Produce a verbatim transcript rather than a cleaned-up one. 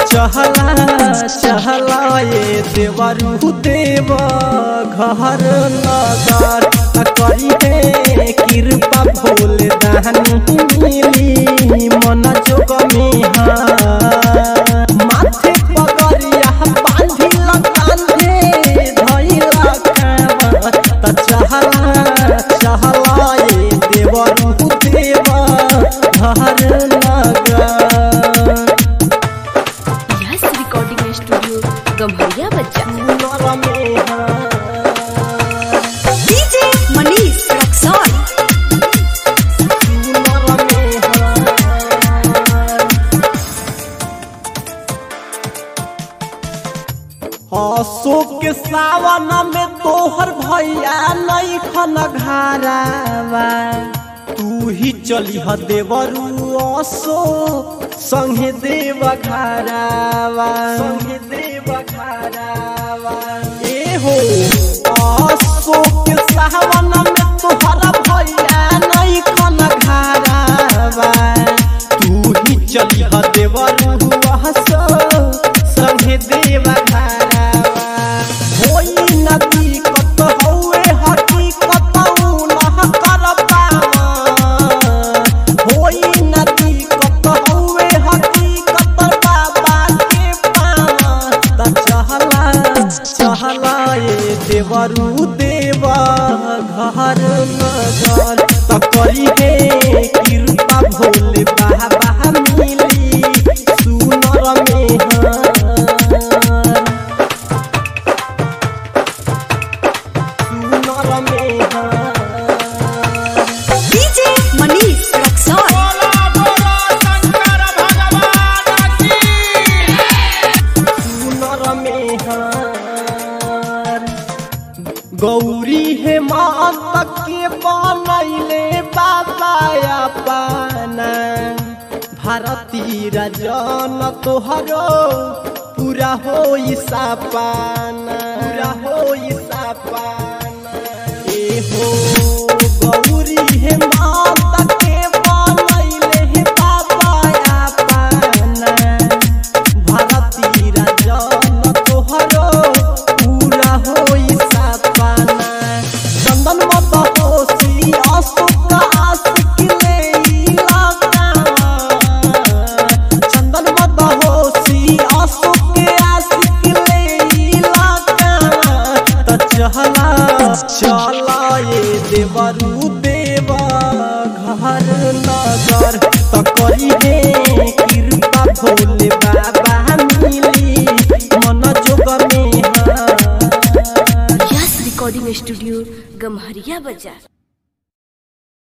चहला चहला ये देवरू देव घर नगर करी है कृपा भोले दानी मिली मन जोग में माथे पगरिया बांधी कांधे धइला खावा त चहला चहला ये देवरू देव घर नगर स्टूडियो गम्हरिया बच्चा डीजे मनीष रक्सौल अशोक के सावन में तोहर भैया नहीं खन घारावा तू ही चली ह देवरू असो संगे देव घारावा संगे देव घारावा ए हो अशोक के सावन में तोहर भैया नहीं खन घारावा तू ही चली ह देवरू असो संगे देव घारावा होई नदी कत हौवे हकीकत न कर पावा होई नदी कत हौवे हकीकत बाबा के पावा त चहला चहला ये देवरू देवा घर नगर त करी है कृपा भोले बाबा मिली सुनर में डीजे मनीष रक्सौल गौरी है माता के बनैले बाबा अपना भारती राजन तोहरो पूरा होई सपना पूरा होई सपना ए हो गौरी है माता के बनैले है बाबा अपना भारती राजन तोहरो पूरा होई सपना चंदन मत होसी अशोक आशिक लेला चंदन मत होसी अशोक आशिक लेला त चहला चला ये देवरू देवा घर नगर त करी है कृपा भोले बाबा मिली मन जोग में यस रिकॉर्डिंग स्टूडियो गम्हरिया बच्चा।